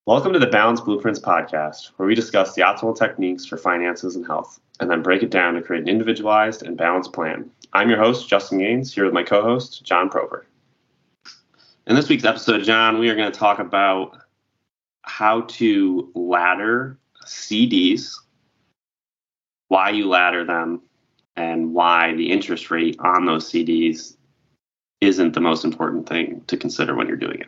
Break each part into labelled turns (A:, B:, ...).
A: Welcome to the Balanced Blueprints podcast, where we discuss the optimal techniques for finances and health, and then break it down to create an individualized and balanced plan. I'm your host, Justin Gaines, here with my co-host, John Prober. In this week's episode, John, we are going to talk about how to ladder CDs, why you ladder them, and why the interest rate on those CDs isn't the most important thing to consider when you're doing it.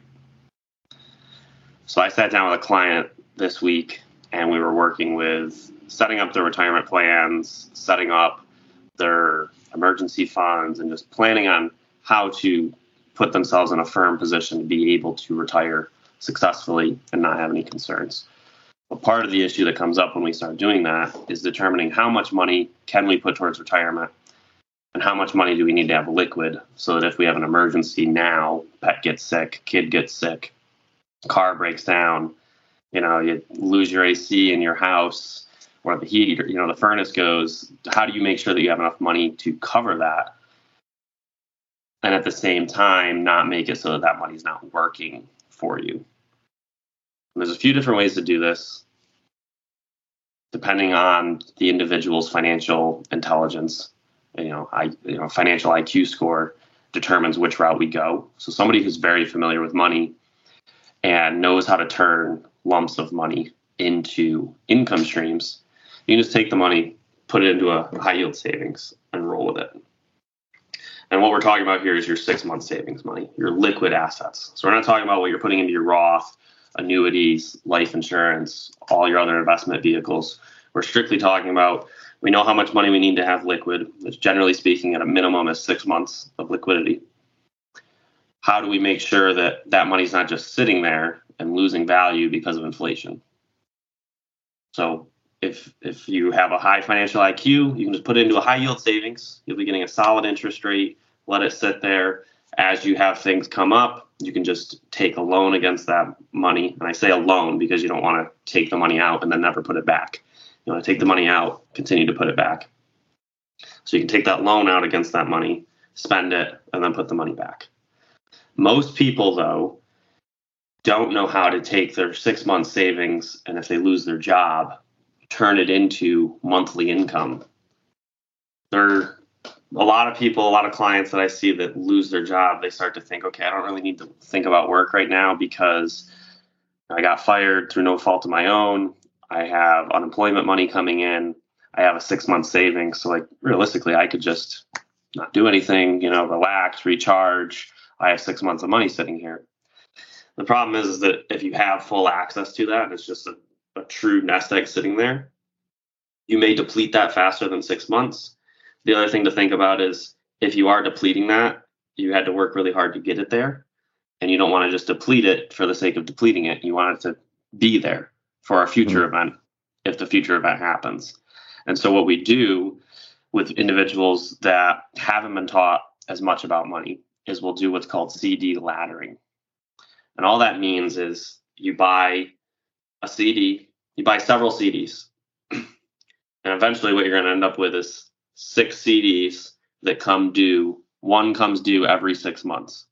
A: So I sat down with a client this week, and we were working with setting up their retirement plans, setting up their emergency funds, and just planning on how to put themselves in a firm position to be able to retire successfully and not have any concerns. But part of the issue that comes up when we start doing that is determining how much money can we put towards retirement and how much money do we need to have liquid so that if we have an emergency now, pet gets sick, kid gets sick, car breaks down, you lose your AC in your house or the heat, the furnace goes, how do you make sure that you have enough money to cover that? And at the same time, not make it so that that money's not working for you. And there's a few different ways to do this, depending on the individual's financial intelligence. Financial IQ score determines which route we go. So somebody who's very familiar with money and knows how to turn lumps of money into income streams, you can just take the money, put it into a high yield savings, and roll with it. And what we're talking about here is your 6-month savings money, your liquid assets. So we're not talking about what you're putting into your Roth, annuities, life insurance, all your other investment vehicles. We're strictly talking about, we know how much money we need to have liquid, which generally speaking at a minimum is 6 months of liquidity. How do we make sure that that money's not just sitting there and losing value because of inflation? So if you have a high financial IQ, you can just put it into a high yield savings. You'll be getting a solid interest rate. Let it sit there. As you have things come up, you can just take a loan against that money. And I say a loan because you don't want to take the money out and then never put it back. You want to take the money out, continue to put it back. So you can take that loan out against that money, spend it, and then put the money back. Most people, though, don't know how to take their 6-month savings, and if they lose their job, turn it into monthly income. There are a lot of clients that I see that lose their job. They start to think, okay, I don't really need to think about work right now because I got fired through no fault of my own. I have unemployment money coming in. I have a 6-month savings. So realistically, I could just not do anything, relax, recharge. I have 6 months of money sitting here. The problem is that if you have full access to that, and it's just a true nest egg sitting there, you may deplete that faster than 6 months. The other thing to think about is if you are depleting that, you had to work really hard to get it there, and you don't want to just deplete it for the sake of depleting it. You want it to be there for a future event if the future event happens. And so what we do with individuals that haven't been taught as much about money is we'll do what's called CD laddering. And all that means is you buy a CD, you buy several CDs, and eventually what you're going to end up with is 6 CDs that come due. One comes due every 6 months.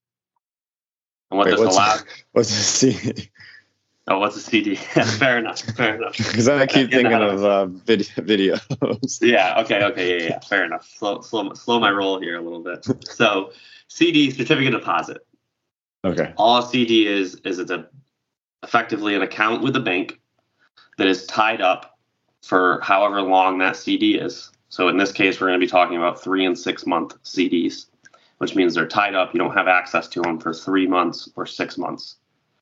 A: And what this allows...
B: What's a CD?
A: Oh, what's a CD? Yeah, fair enough.
B: Because I keep thinking of videos.
A: Yeah, okay, yeah, fair enough. Slow my roll here a little bit. So CD, certificate deposit.
B: Okay.
A: All a CD is it's effectively an account with a bank that is tied up for however long that CD is. So in this case, we're going to be talking about 3 and 6 month CDs, which means they're tied up. You don't have access to them for 3 months or 6 months.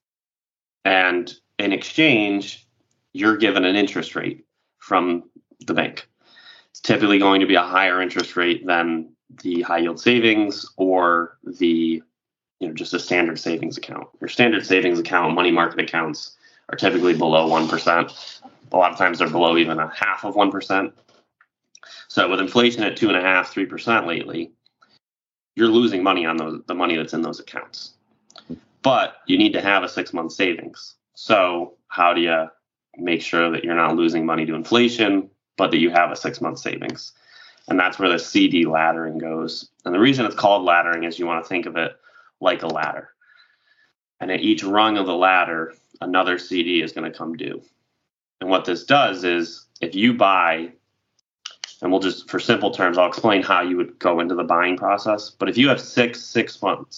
A: And in exchange, you're given an interest rate from the bank. It's typically going to be a higher interest rate than the high yield savings or the just a standard savings account. Your standard savings account, money market accounts are typically below 1%. A lot of times they're below even a half of 1%. So with inflation at 2.5%, 3% lately, you're losing money on the money that's in those accounts. But you need to have a 6-month savings. So how do you make sure that you're not losing money to inflation, but that you have a 6-month savings? And that's where the CD laddering goes. And the reason it's called laddering is you want to think of it like a ladder. And at each rung of the ladder, another CD is going to come due. And what this does is if you buy, and we'll just, for simple terms, I'll explain how you would go into the buying process. But if you have six month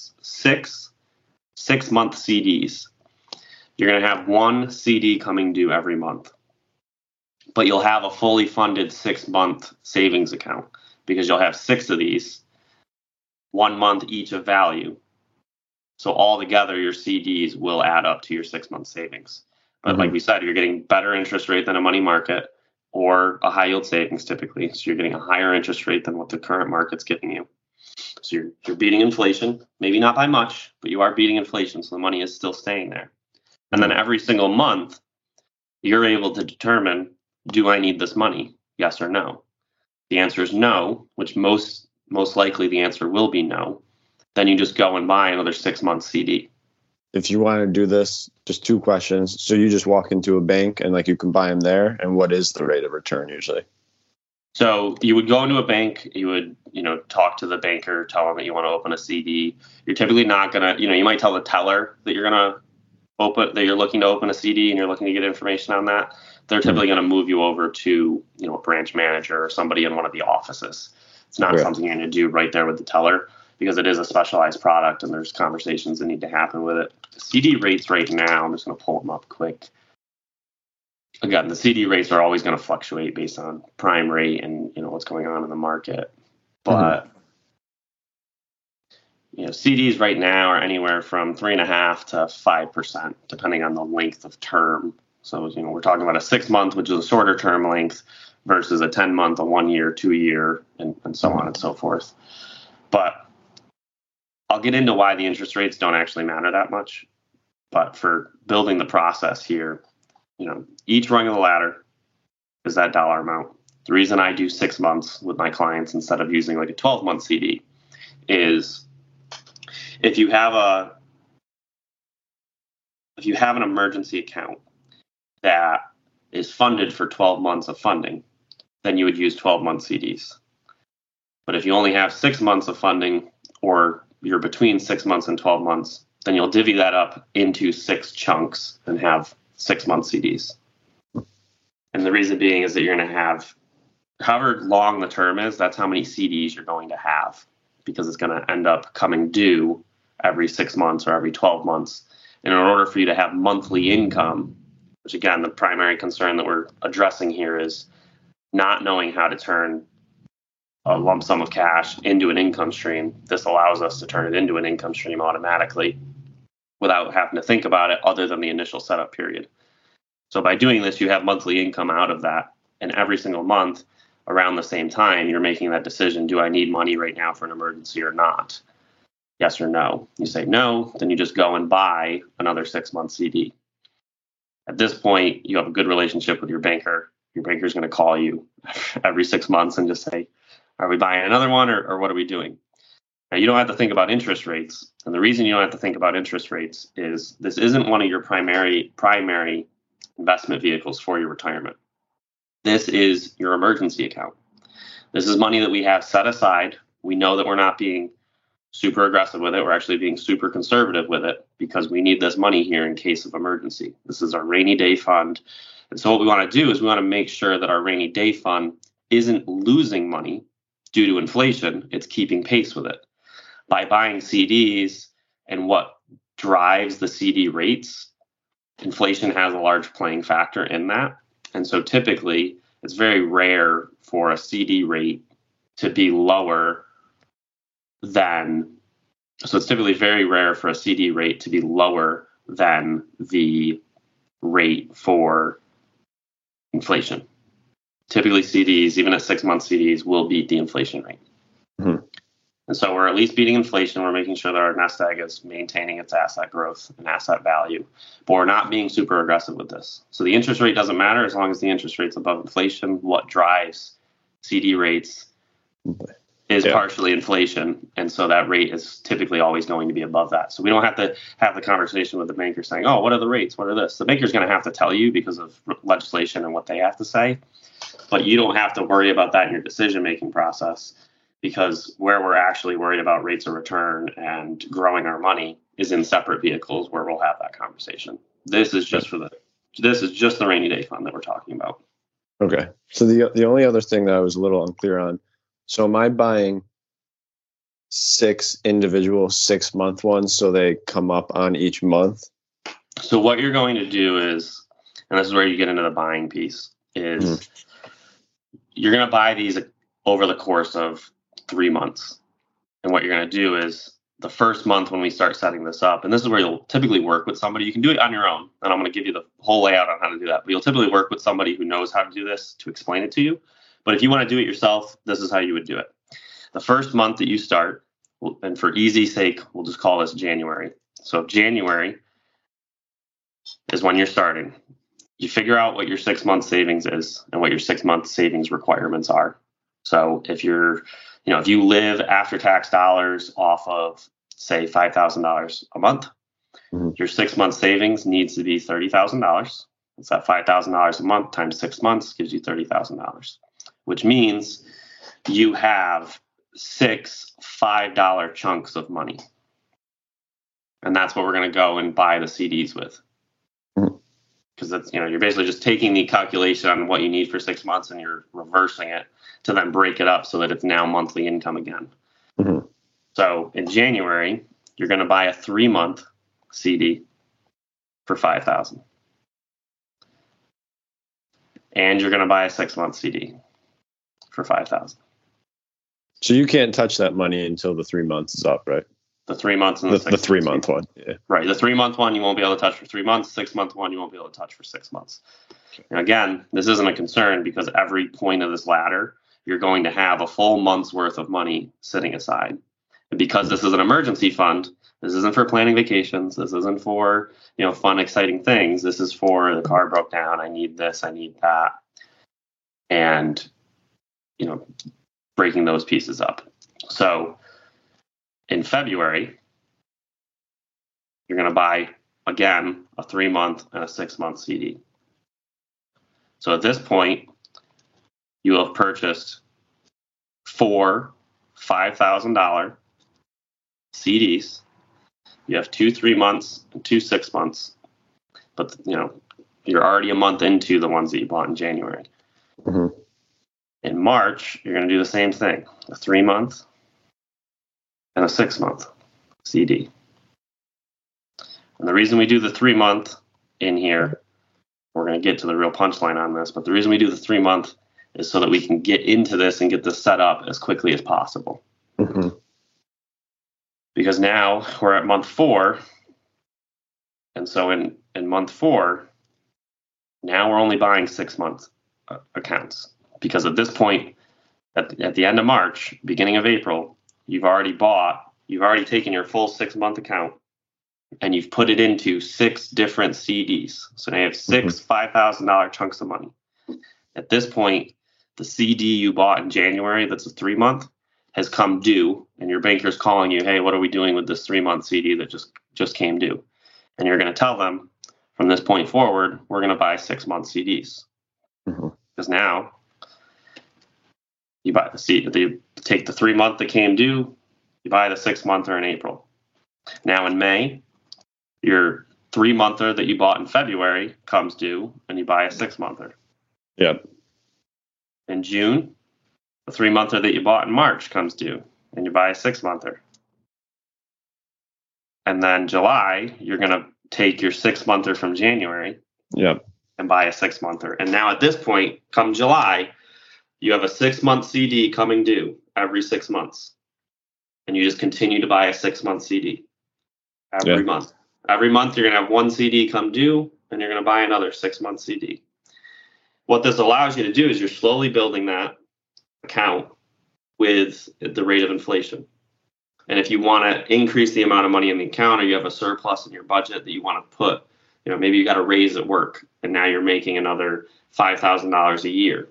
A: CDs, you're going to have one CD coming due every month. But you'll have a fully funded 6-month savings account because you'll have 6 of these, 1 month each of value. So altogether, your CDs will add up to your 6-month savings. But like we said, you're getting better interest rate than a money market or a high yield savings typically. So you're getting a higher interest rate than what the current market's giving you. So you're beating inflation, maybe not by much, but you are beating inflation. So the money is still staying there. And then every single month, you're able to determine, do I need this money? Yes or no? The answer is no, which most likely the answer will be no. Then you just go and buy another 6-month CD.
B: If you want to do this, just 2 questions. So you just walk into a bank and like you can buy them there. And what is the rate of return usually?
A: So you would go into a bank, you would, talk to the banker, tell them that you want to open a CD. You're typically not going to, you might tell the teller that you're looking to open a CD and you're looking to get information on that. They're typically going to move you over to, a branch manager or somebody in one of the offices. It's not something you're going to do right there with the teller, because it is a specialized product and there's conversations that need to happen with it. The CD rates right now, I'm just going to pull them up quick. Again, the CD rates are always going to fluctuate based on prime rate and what's going on in the market. But CDs right now are anywhere from 3.5% to 5%, depending on the length of term. So we're talking about a 6-month, which is a shorter term length, versus a 10-month, a 1-year, 2-year, and so on and so forth. But I'll get into why the interest rates don't actually matter that much. But for building the process here, each rung of the ladder is that dollar amount. The reason I do 6 months with my clients instead of using like a 12-month CD is if you have an emergency account that is funded for 12 months of funding, then you would use 12-month CDs. But if you only have 6 months of funding, or you're between 6 months and 12 months, then you'll divvy that up into 6 chunks and have 6-month CDs. And the reason being is that you're going to have, however long the term is, that's how many CDs you're going to have, because it's going to end up coming due every 6 months or every 12 months. And in order for you to have monthly income, which again, the primary concern that we're addressing here is not knowing how to turn a lump sum of cash into an income stream. This allows us to turn it into an income stream automatically without having to think about it other than the initial setup period. So by doing this, you have monthly income out of that. And every single month around the same time, you're making that decision. Do I need money right now for an emergency or not? Yes or no. You say no, then you just go and buy another 6-month CD. At this point, you have a good relationship with your banker. Your banker is going to call you every 6 months and just say, are we buying another one or what are we doing? Now, you don't have to think about interest rates. And the reason you don't have to think about interest rates is this isn't one of your primary investment vehicles for your retirement. This is your emergency account. This is money that we have set aside. We know that we're not being super aggressive with it. We're actually being super conservative with it because we need this money here in case of emergency. This is our rainy day fund. And so what we want to do is we want to make sure that our rainy day fund isn't losing money due to inflation. It's keeping pace with it. By buying CDs and what drives the CD rates, inflation has a large playing factor in that. And so typically it's very rare for a CD rate to be lower than, so it's typically very rare for a CD rate to be lower than the rate for inflation. Typically CDs, even at 6-month CDs, will beat the inflation rate. Mm-hmm. And so we're at least beating inflation. We're making sure that our nest egg is maintaining its asset growth and asset value, but we're not being super aggressive with this. So the interest rate doesn't matter as long as the interest rate's above inflation. What drives CD rates is partially inflation. And so that rate is typically always going to be above that. So we don't have to have the conversation with the banker saying, oh, what are the rates? What are this? The banker's going to have to tell you because of legislation and what they have to say. But you don't have to worry about that in your decision-making process, because where we're actually worried about rates of return and growing our money is in separate vehicles where we'll have that conversation. This is just the rainy day fund that we're talking about.
B: Okay. So the only other thing that I was a little unclear on, so am I buying 6 individual 6-month ones so they come up on each month?
A: So what you're going to do is, and this is where you get into the buying piece, is you're going to buy these over the course of 3 months. And what you're going to do is the first month when we start setting this up, and this is where you'll typically work with somebody. You can do it on your own, and I'm going to give you the whole layout on how to do that. But you'll typically work with somebody who knows how to do this to explain it to you. But if you want to do it yourself, this is how you would do it. The first month that you start, and for easy sake, we'll just call this January. So January is when you're starting. You figure out what your 6-month savings is and what your 6-month savings requirements are. So if if you live after tax dollars off of, say, $5,000 a month, your 6-month savings needs to be $30,000. It's that $5,000 a month times 6 months gives you $30,000, which means you have 6 $5 chunks of money. And that's what we're going to go and buy the CDs with. Because that's, you're basically just taking the calculation on what you need for 6 months and you're reversing it to then break it up so that it's now monthly income again. So in January, you're going to buy a 3-month CD for $5,000. And you're going to buy a 6-month CD for $5,000.
B: So you can't touch that money until the 3 months is up, right?
A: The 3 months and
B: the 3-month one. Yeah.
A: Right. The 3-month one you won't be able to touch for 3 months. 6-month one you won't be able to touch for 6 months. Okay. And again, this isn't a concern because every point of this ladder, you're going to have a full month's worth of money sitting aside. And because this is an emergency fund, this isn't for planning vacations. This isn't for, fun, exciting things. This is for the car broke down. I need this. I need that. And, breaking those pieces up. So in February, you're going to buy, again, a 3-month and a 6-month CD. So at this point, you will have purchased 4 $5,000 CDs. You have 2 3 months and 2 6 months. But, you're already a month into the ones that you bought in January. In March, you're going to do the same thing, a 3-month and a 6-month CD. And the reason we do the 3-month in here, we're going to get to the real punchline on this, but the reason we do the 3-month is so that we can get into this and get this set up as quickly as possible. Because now we're at month 4. And so in month 4, now we're only buying 6-month accounts. Because at this point, at the end of March, beginning of April, you've already taken your full 6-month account and you've put it into 6 different CDs. So now you have 6 $5,000 chunks of money. At this point, the CD you bought in January, that's a 3-month, has come due, and your banker's calling you, hey, what are we doing with this 3-month CD that just came due? And you're going to tell them, from this point forward, we're going to buy 6-month CDs. Because now you buy the CD, you take the 3-month that came due, you buy the 6-monther in April. Now in May, your 3-monther that you bought in February comes due, and you buy a 6-monther.
B: Yep.
A: In June, the 3-monther that you bought in March comes due, and you buy a 6-monther. And then July, you're going to take your 6-monther from January.
B: Yep.
A: And buy a 6-monther. And now at this point, come July, you have a 6-month CD coming due every 6 months. And you just continue to buy a 6-month CD every month. Every month, you're going to have one CD come due, and you're going to buy another 6-month CD. What this allows you to do is you're slowly building that account with the rate of inflation. And if you want to increase the amount of money in the account, or you have a surplus in your budget that you want to put, maybe you got a raise at work, and now you're making another $5,000 a year.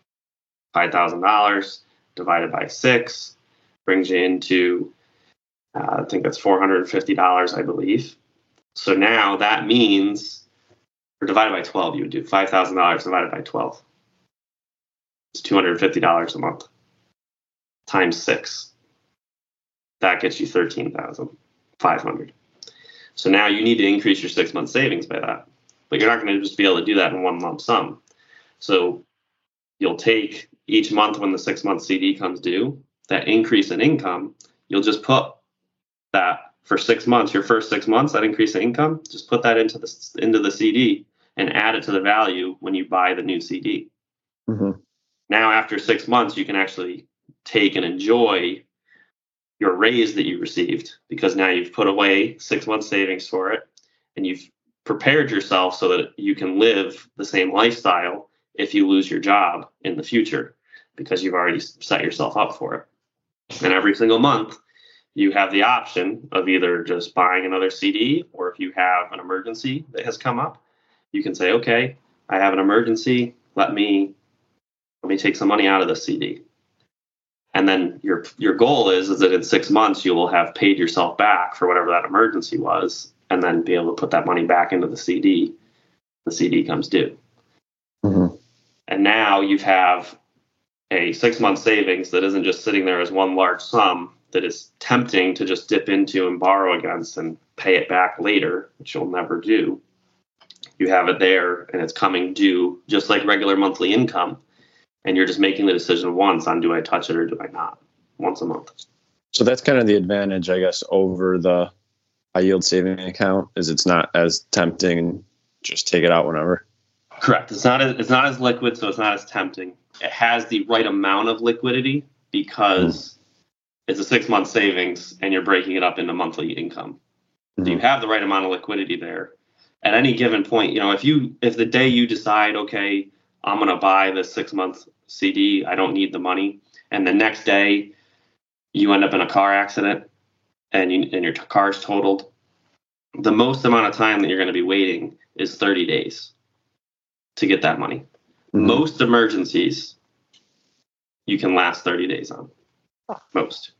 A: $5,000 divided by 6 brings you into, I think that's $450, I believe. So now that means, or divided by 12, you would do $5,000 divided by 12. It's $250 a month times 6. That gets you $13,500. So now you need to increase your 6-month savings by that. But you're not going to just be able to do that in one lump sum. So you'll take each month when the 6-month CD comes due, that increase in income, you'll just put that for 6 months, your first 6 months, that increase in income, just put that into the CD and add it to the value when you buy the new CD.
B: Mm-hmm.
A: Now, after 6 months, you can actually take and enjoy your raise that you received, because now you've put away 6 months savings for it, and you've prepared yourself so that you can live the same lifestyle if you lose your job in the future, because you've already set yourself up for it. And every single month, you have the option of either just buying another CD, or if you have an emergency that has come up, you can say, okay, I have an emergency. Let me take some money out of the CD. And then your goal is that in 6 months, you will have paid yourself back for whatever that emergency was, and then be able to put that money back into the CD. The CD comes due.
B: Mm-hmm.
A: And now you have a 6-month savings that isn't just sitting there as one large sum that is tempting to just dip into and borrow against and pay it back later, which you'll never do. You have it there and it's coming due just like regular monthly income. And you're just making the decision once on, do I touch it or do I not, once a month.
B: So that's kind of the advantage, I guess, over the high yield saving account, is it's not as tempting. Just take it out whenever.
A: Correct. It's not as liquid, so it's not as tempting. It has the right amount of liquidity because it's a 6-month savings and you're breaking it up into monthly income. So you have the right amount of liquidity there. At any given point, if the day you decide, okay, I'm going to buy the 6-month CD, I don't need the money, and the next day you end up in a car accident and your car's totaled, the most amount of time that you're going to be waiting is 30 days to get that money. Mm-hmm. Most emergencies you can last 30 days on. Most.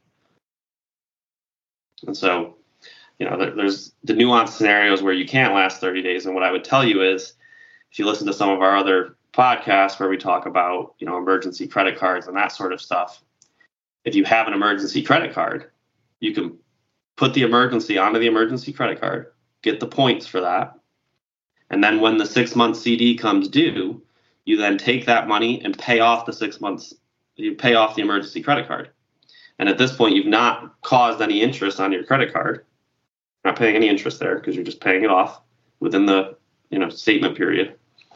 A: And so, there's the nuanced scenarios where you can't last 30 days. And what I would tell you is, if you listen to some of our other podcasts where we talk about, emergency credit cards and that sort of stuff, if you have an emergency credit card, you can put the emergency onto the emergency credit card, get the points for that. And then when the 6-month CD comes due, you then take that money and pay off the 6 months. You pay off the emergency credit card. And at this point, you've not caused any interest on your credit card. You're not paying any interest there because you're just paying it off within the statement period.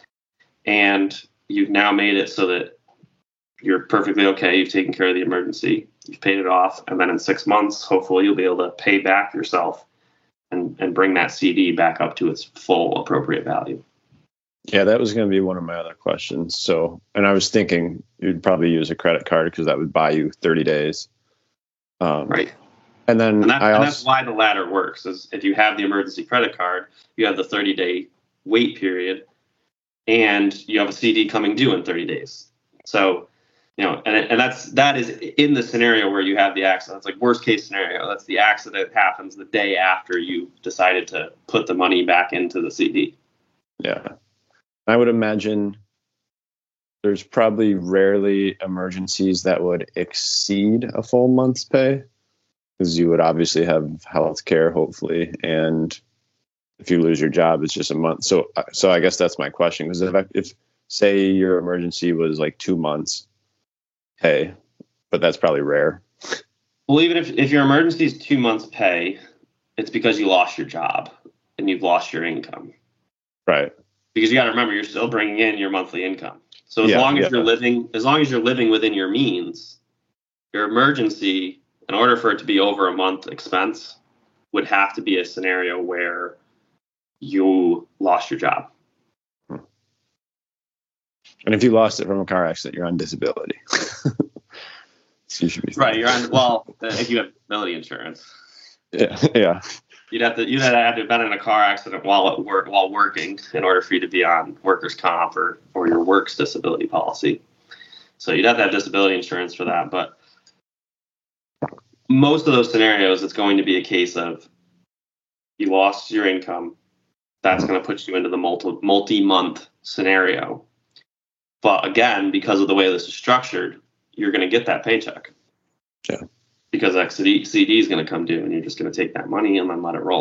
A: And you've now made it so that you're perfectly okay. You've taken care of the emergency. You've paid it off. And then in 6 months, hopefully you'll be able to pay back yourself and bring that CD back up to its full appropriate value.
B: Yeah, that was going to be one of my other questions. So, and I was thinking you'd probably use a credit card because that would buy you 30 days.
A: Right.
B: And then
A: that's why the ladder works, is if you have the emergency credit card, you have the 30-day wait period, and you have a CD coming due in 30 days. So, and that is in the scenario where you have the accident. It's like worst case scenario. That's the accident happens the day after you decided to put the money back into the CD.
B: Yeah. I would imagine there's probably rarely emergencies that would exceed a full month's pay, because you would obviously have health care, hopefully. And if you lose your job, it's just a month. So I guess that's my question. Because if say your emergency was like 2 months pay, but that's probably rare.
A: Well, even if your emergency is 2 months pay, it's because you lost your job and you've lost your income.
B: Right.
A: Because you got to remember, you're still bringing in your monthly income. So as long as you're living within your means, your emergency, in order for it to be over a month expense, would have to be a scenario where you lost your job.
B: And if you lost it from a car accident, you're on disability. So you should be
A: right. You're on. If you have disability insurance.
B: Yeah.
A: You'd have to have been in a car accident while working in order for you to be on workers' comp or your work's disability policy. So you'd have to have disability insurance for that. But most of those scenarios, it's going to be a case of you lost your income. That's going to put you into the multi-month scenario. But again, because of the way this is structured, you're going to get that paycheck.
B: Yeah.
A: Because that CD is going to come due, and you're just going to take that money and then let it roll.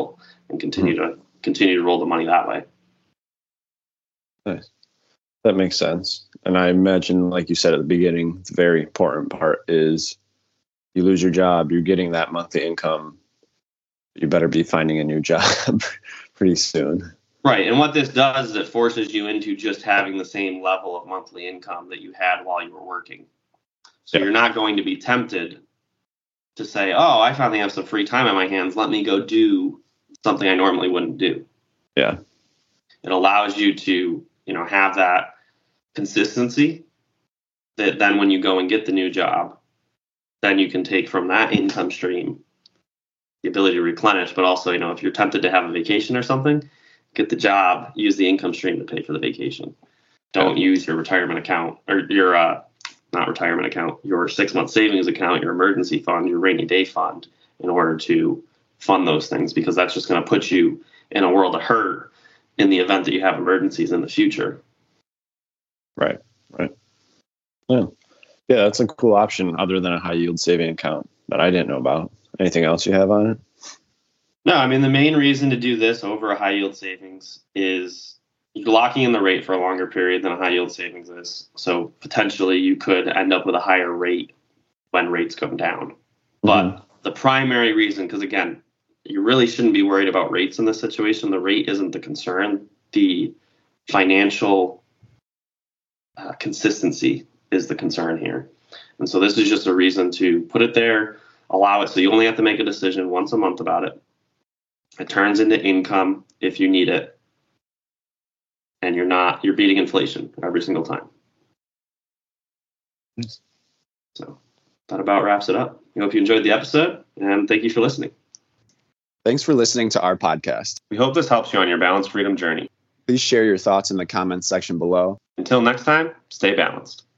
A: and continue to roll the money that way.
B: Nice. That makes sense. And I imagine, like you said at the beginning, the very important part is you lose your job, you're getting that monthly income. You better be finding a new job pretty soon.
A: Right. And what this does is it forces you into just having the same level of monthly income that you had while you were working. So you're not going to be tempted to say, oh, I finally have some free time on my hands. Let me go do something I normally wouldn't do.
B: Yeah.
A: It allows you to, have that consistency that then when you go and get the new job, then you can take from that income stream the ability to replenish. But also, if you're tempted to have a vacation or something, get the job, use the income stream to pay for the vacation. Don't use your retirement account or your, not retirement account, your 6-month savings account, your emergency fund, your rainy day fund in order to fund those things, because that's just going to put you in a world of hurt in the event that you have emergencies in the future.
B: Right. Yeah, that's a cool option other than a high yield saving account that I didn't know about. Anything else you have on it?
A: No, I mean, the main reason to do this over a high yield savings is you're locking in the rate for a longer period than a high yield savings is. So potentially you could end up with a higher rate when rates come down. But the primary reason, because again, you really shouldn't be worried about rates in this situation. The rate isn't the concern. The financial consistency is the concern here. And so this is just a reason to put it there, allow it so you only have to make a decision once a month about it. It turns into income if you need it. And you're beating inflation every single time.
B: Nice.
A: So that about wraps it up. I hope you enjoyed the episode, and thank you for listening.
B: Thanks for listening to our podcast.
A: We hope this helps you on your balance freedom journey.
B: Please share your thoughts in the comments section below.
A: Until next time, stay balanced.